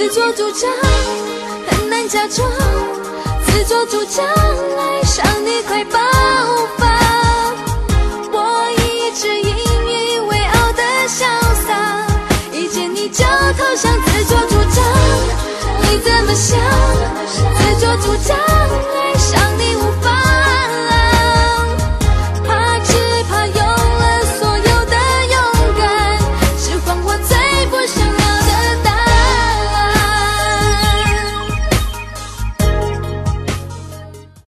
自作主张，很难假装，自作主张爱上你快爆发。我一直引以为傲的潇洒，一见你就投降，自作主张。你怎么想？自作主张爱上